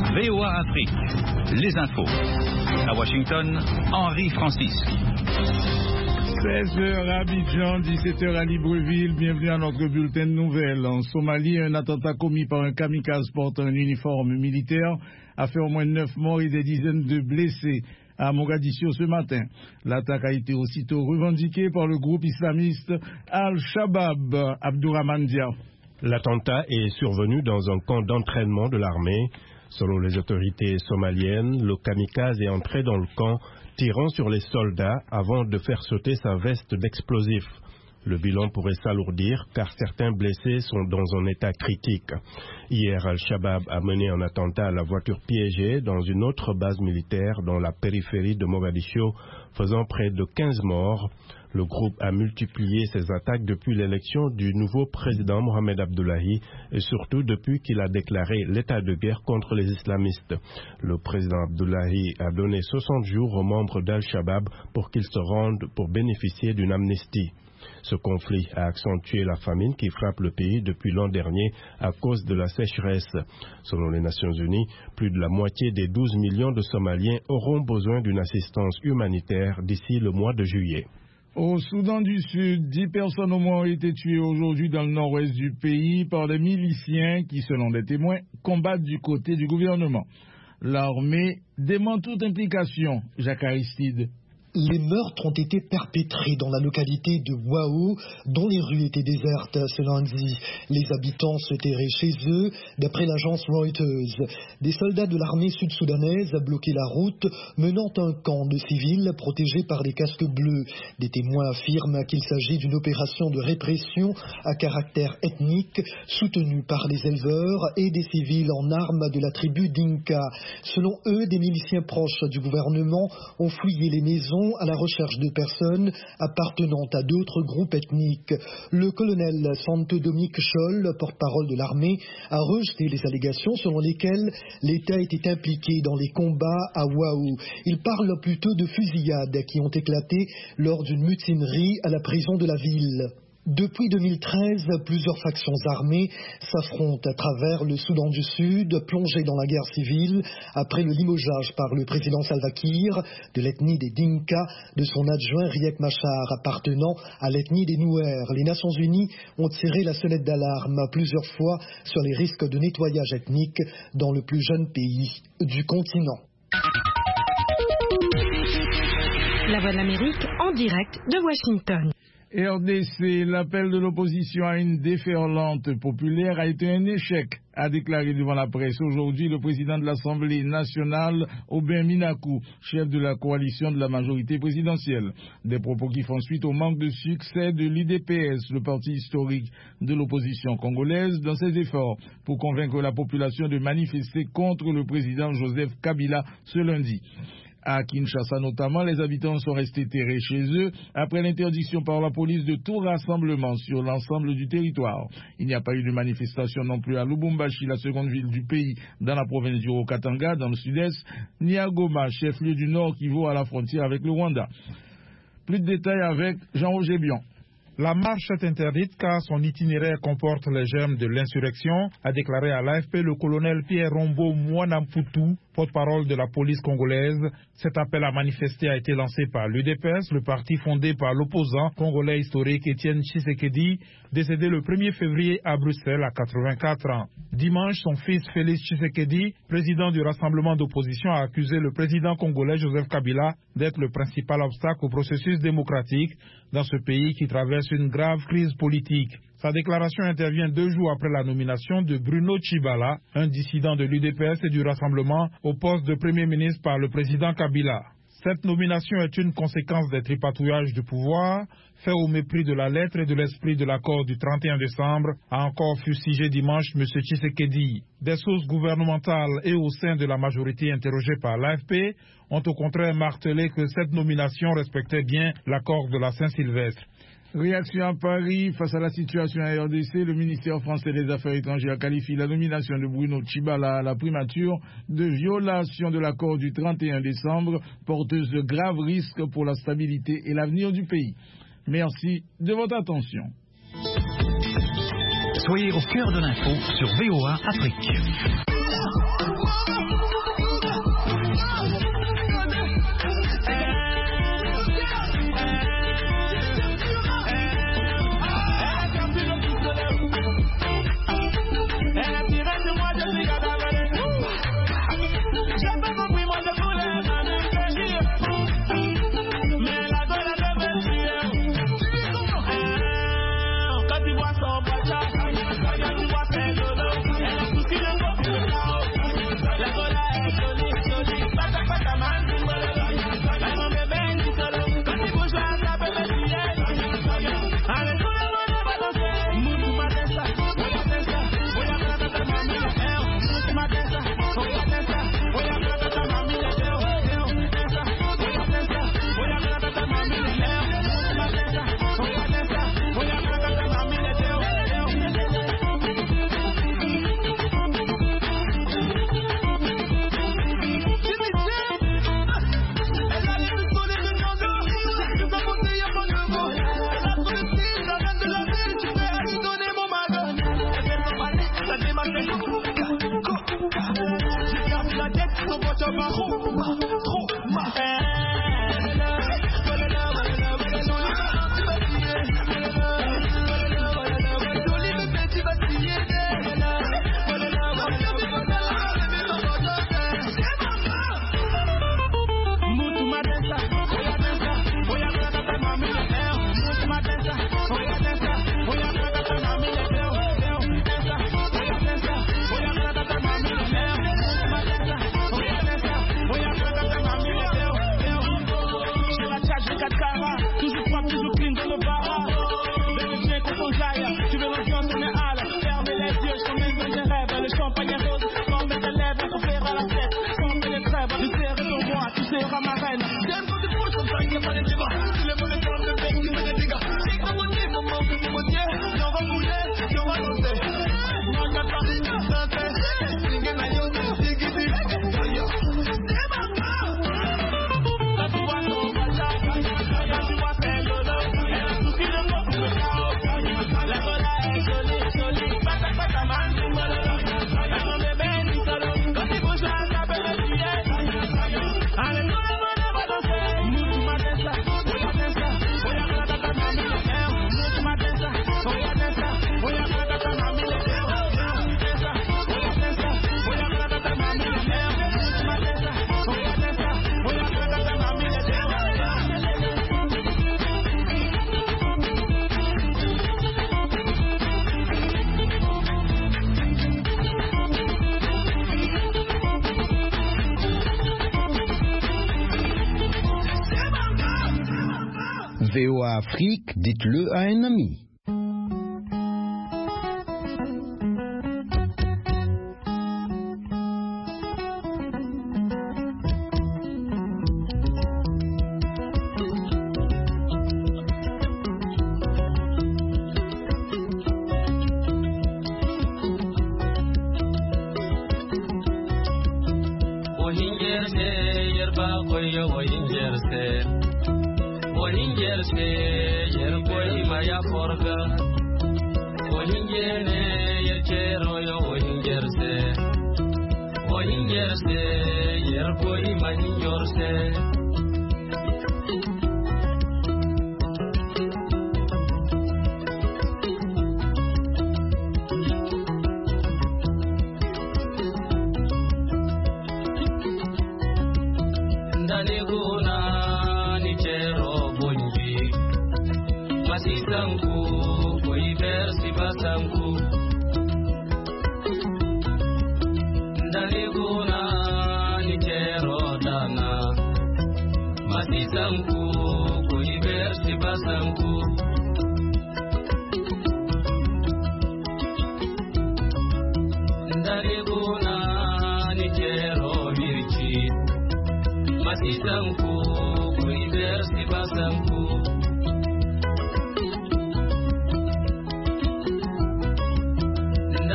VOA Afrique, les infos. À Washington, Henri Francis. 16h à Abidjan, 17h à Libreville. Bienvenue à notre bulletin de nouvelles. En Somalie, un attentat commis par un kamikaze portant un uniforme militaire a fait au moins 9 morts et des dizaines de blessés à Mogadiscio ce matin. L'attaque a été aussitôt revendiquée par le groupe islamiste Al-Shabaab. Abdourahmane Dia. L'attentat est survenu dans un camp d'entraînement de l'armée. Selon les autorités somaliennes, le kamikaze est entré dans le camp, tirant sur les soldats avant de faire sauter sa veste d'explosifs. Le bilan pourrait s'alourdir car certains blessés sont dans un état critique. Hier, Al-Shabaab a mené un attentat à la voiture piégée dans une autre base militaire dans la périphérie de Mogadiscio, faisant près de 15 morts. Le groupe a multiplié ses attaques depuis l'élection du nouveau président Mohamed Abdullahi et surtout depuis qu'il a déclaré l'état de guerre contre les islamistes. Le président Abdullahi a donné 60 jours aux membres d'Al-Shabaab pour qu'ils se rendent pour bénéficier d'une amnistie. Ce conflit a accentué la famine qui frappe le pays depuis l'an dernier à cause de la sécheresse. Selon les Nations Unies, plus de la moitié des 12 millions de Somaliens auront besoin d'une assistance humanitaire d'ici le mois de juillet. Au Soudan du Sud, 10 personnes au moins ont été tuées aujourd'hui dans le nord-ouest du pays par des miliciens qui, selon des témoins, combattent du côté du gouvernement. L'armée dément toute implication. Jacques Aristide. Les meurtres ont été perpétrés dans la localité de Wao, dont les rues étaient désertes ce lundi. Les habitants se terraient chez eux, d'après l'agence Reuters. Des soldats de l'armée sud-soudanaise bloquaient la route, menant un camp de civils protégés par des casques bleus. Des témoins affirment qu'il s'agit d'une opération de répression à caractère ethnique, soutenue par les éleveurs et des civils en armes de la tribu Dinka. Selon eux, des miliciens proches du gouvernement ont fouillé les maisons à la recherche de personnes appartenant à d'autres groupes ethniques. Le colonel Santo Dominique Scholl, porte-parole de l'armée, a rejeté les allégations selon lesquelles l'État était impliqué dans les combats à Wao. Il parle plutôt de fusillades qui ont éclaté lors d'une mutinerie à la prison de la ville. Depuis 2013, plusieurs factions armées s'affrontent à travers le Soudan du Sud, plongé dans la guerre civile, après le limogeage par le président Salva Kiir de l'ethnie des Dinka de son adjoint Riek Machar, appartenant à l'ethnie des Nouer. Les Nations Unies ont tiré la sonnette d'alarme plusieurs fois sur les risques de nettoyage ethnique dans le plus jeune pays du continent. La Voix de l'Amérique en direct de Washington. RDC, l'appel de l'opposition à une déferlante populaire a été un échec, a déclaré devant la presse aujourd'hui le président de l'Assemblée nationale, Aubin Minakou, chef de la coalition de la majorité présidentielle. Des propos qui font suite au manque de succès de l'UDPS, le parti historique de l'opposition congolaise, dans ses efforts pour convaincre la population de manifester contre le président Joseph Kabila ce lundi. À Kinshasa notamment, les habitants sont restés terrés chez eux après l'interdiction par la police de tout rassemblement sur l'ensemble du territoire. Il n'y a pas eu de manifestation non plus à Lubumbashi, la seconde ville du pays dans la province du Haut-Katanga, dans le sud-est, ni à Goma, chef-lieu du Nord qui vaut à la frontière avec le Rwanda. Plus de détails avec Jean-Roger Bion. La marche est interdite car son itinéraire comporte les germes de l'insurrection, a déclaré à l'AFP le colonel Pierre Rombo Mwanamputu, porte-parole de la police congolaise. Cet appel à manifester a été lancé par l'UDPS, le parti fondé par l'opposant congolais historique Étienne Tshisekedi, décédé le 1er février à Bruxelles à 84 ans. Dimanche, son fils Félix Tshisekedi, président du rassemblement d'opposition, a accusé le président congolais Joseph Kabila d'être le principal obstacle au processus démocratique dans ce pays qui traverse une grave crise politique. Sa déclaration intervient 2 jours après la nomination de Bruno Tshibala, un dissident de l'UDPS et du Rassemblement, au poste de Premier ministre par le président Kabila. Cette nomination est une conséquence des tripatouillages du pouvoir, fait au mépris de la lettre et de l'esprit de l'accord du 31 décembre, a encore fustigé dimanche M. Tshisekedi. Des sources gouvernementales et au sein de la majorité interrogée par l'AFP ont au contraire martelé que cette nomination respectait bien l'accord de la Saint-Sylvestre. Réaction à Paris face à la situation à RDC, le ministère français des Affaires étrangères qualifie la nomination de Bruno Tshibala à la primature de violation de l'accord du 31 décembre, porteuse de graves risques pour la stabilité et l'avenir du pays. Merci de votre attention. Soyez au cœur de l'info sur VOA Afrique. VOA Afrique, dites-le à un ami.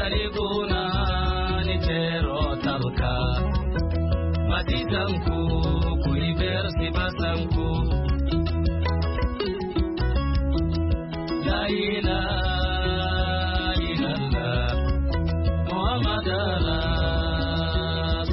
Matisanku